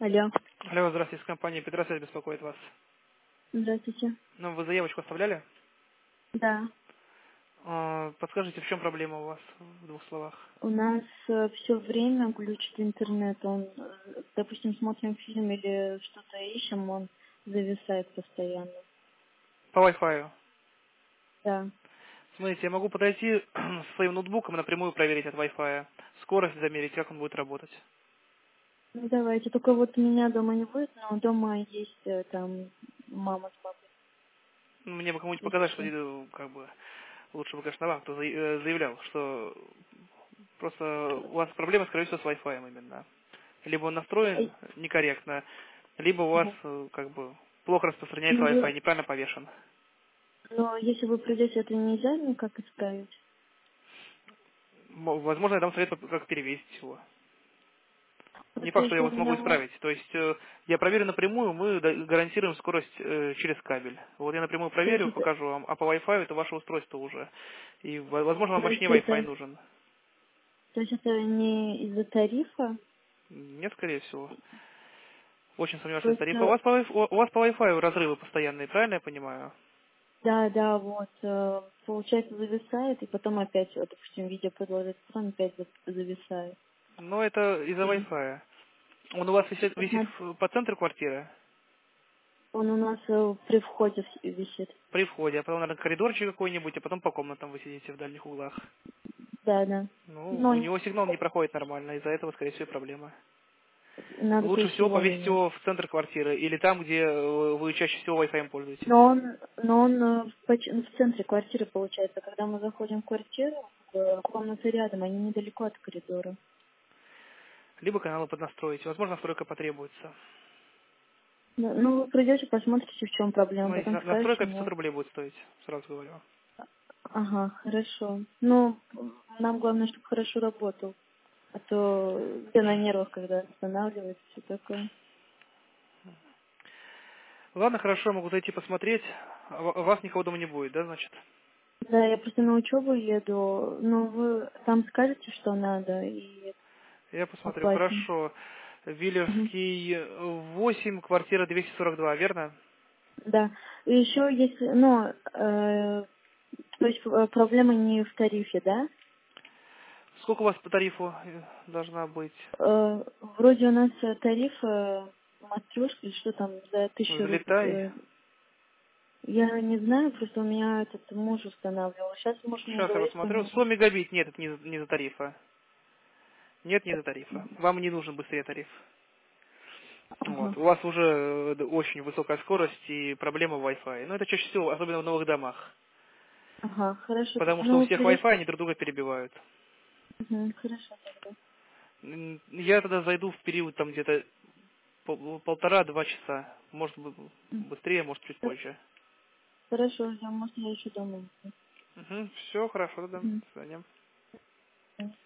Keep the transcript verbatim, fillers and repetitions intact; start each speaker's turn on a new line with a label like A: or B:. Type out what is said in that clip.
A: Алло.
B: Алло, здравствуйте, с компании Петросвет беспокоит вас.
A: Здравствуйте.
B: Ну, вы заявочку оставляли?
A: Да.
B: А, Подскажите, в чем проблема у вас в двух словах?
A: У нас все время глючит интернет. Он, э, допустим, смотрим фильм или что-то ищем, он зависает постоянно.
B: По Wi-Fi.
A: Да.
B: Смотрите, я могу подойти с своим ноутбуком и напрямую проверить от Wi-Fi. Скорость замерить, как он будет работать.
A: Ну давайте. Только вот меня дома не будет, но дома есть э, там мама с папой.
B: Ну, мне бы кому-нибудь
A: Если
B: показать, что
A: что.
B: э, как бы лучше бы, конечно, вам, кто за- э, заявлял, что просто у вас проблема, скорее всего, с Wi-Fi именно. Либо он настроен
A: Ай,
B: некорректно, либо у вас
A: ага.
B: э, как бы плохо распространяется
A: Ну,
B: Wi-Fi,
A: вы,
B: неправильно повешен.
A: но если вы придете, это нельзя никак исправить?
B: М- Возможно, я дам совет, как перевесить его. Не факт,
A: Потому
B: что я
A: что у
B: его смогу
A: меня вот...
B: исправить. То есть э, я проверю напрямую, мы да- гарантируем скорость э, через кабель. Вот я напрямую
A: То есть
B: проверю,
A: это,
B: покажу вам, а по Wi-Fi это ваше устройство уже. И, во- возможно, вам
A: то есть
B: мощнее Wi-Fi
A: это,
B: нужен.
A: то есть это не из-за тарифа?
B: Нет, скорее всего. Очень сомневаюсь, что это тариф. А у
A: Просто
B: вас по, Wi- у вас по Wi-Fi разрывы постоянные, правильно я понимаю?
A: да, да, вот, э, получается, зависает, и потом опять, вот, допустим, видео продолжается, потом опять за- зависает.
B: Но это из-за
A: И
B: Wi-Fi. Он у вас висит, висит
A: посмотри,
B: в- по центру квартиры,
A: он у нас э, при входе в- висит.
B: при входе, а потом, наверное, коридорчик какой-нибудь, а потом по комнатам вы сидите в дальних углах.
A: Да, да.
B: Ну, у
A: Но
B: него сигнал не проходит нормально, из-за этого, скорее всего, и проблема.
A: надо, то
B: Лучше
A: есть,
B: всего
A: его
B: повесить
A: менять.
B: его в центр квартиры или там, где э, вы чаще всего Wi-Fi пользуетесь.
A: Но он, но он э, в, поч- в центре квартиры, получается. Когда мы заходим в квартиру, э, комнаты рядом, они недалеко от коридора.
B: Либо каналы поднастроить. Возможно, настройка потребуется.
A: Ну, ну, вы придете, посмотрите, в чем проблема,
B: Смотрите,
A: потом
B: на-
A: скажете
B: настройка пятьсот
A: мне.
B: рублей будет стоить, сразу говорю.
A: Ага, хорошо. Ну, нам главное, чтобы хорошо работал. А то все на нервах, когда останавливается, все такое.
B: Ладно, хорошо, могу зайти посмотреть. А ва- Вас никого дома не будет, да, значит?
A: Да, я просто на учебу еду. Ну, вы там скажете, что надо, и
B: Я посмотрю.
A: оплатим.
B: Хорошо.
A: Мгм.
B: Виллерский восемь, квартира двести сорок два, верно?
A: Да. И еще если, ну, э, то есть э, проблема не в тарифе, да?
B: Сколько у вас по тарифу э, должна быть?
A: Э, вроде у нас э, тариф э, матрешка или что там за тысячу
B: Взлетай.
A: рублей. Я не знаю, просто у меня этот муж устанавливал. Сейчас муж мне
B: Сейчас я
A: говорит, что у
B: посмотрю.
A: него...
B: сто мегабит. Нет, это не, за- не за тарифа. Нет, не за тарифа. Вам не нужен быстрее тариф. Вот.
A: Ага,
B: У вас уже э, д- очень высокая скорость и проблема Wi-Fi. Но это чаще всего, особенно в новых домах.
A: ага, хорошо.
B: Потому что у
A: Ну,
B: всех
A: придешь...
B: Wi-Fi они друг друга перебивают.
A: Мгм, хорошо тогда.
B: М, Я тогда зайду в период там где-то пол- полтора-два часа. Может быть
A: М,
B: быстрее, может чуть позже.
A: Хорошо, я, может, я еще дома.
B: Все, хорошо тогда.
A: Мгм.
B: До свидания.